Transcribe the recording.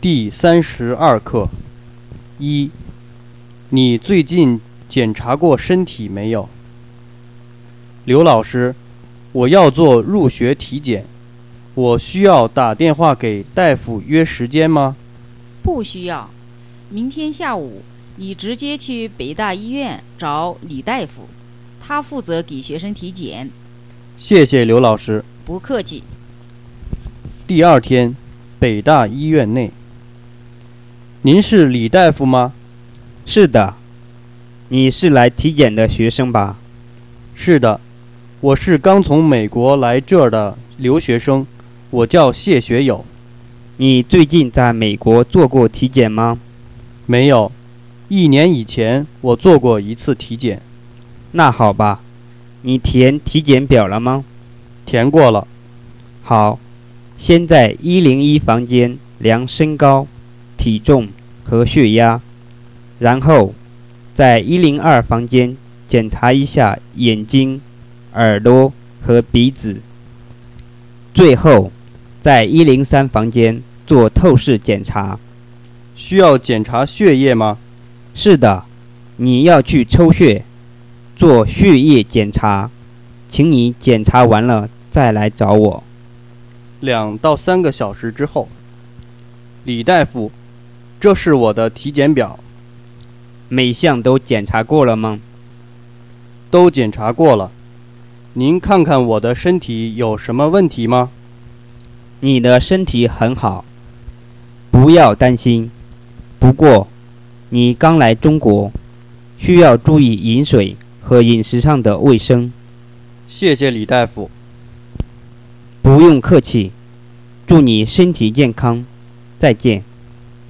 第32课。1. 你最近检查过身体没有？刘老师，我要做入学体检，我需要打电话给大夫约时间吗？ 不需要，明天下午你直接去北大医院找李大夫，他负责给学生体检。 谢谢刘老师。 不客气。 第二天，北大医院内。您是李大夫吗？ 是的。你是来体检的学生吧？ 是的，我是刚从美国来这儿的留学生，我叫谢学友。 你最近在美国做过体检吗？ 没有，1年以前我做过一次体检。 那好吧，你填体检表了吗？ 填过了。 好，先在101房间量身高、体重和血压，然后在102房间检查一下眼睛、耳朵和鼻子，最后在103房间做透视检查。 需要检查血液吗？ 是的，你要去抽血，做血液检查，请你检查完了再来找我。 2到3个小时之后。李大夫，这是我的体检表。 每项都检查过了吗？ 都检查过了。您看看我的身体有什么问题吗？ 你的身体很好，不要担心。不过，你刚来中国，需要注意饮水和饮食上的卫生。 谢谢李大夫。 不用客气，祝你身体健康，再见。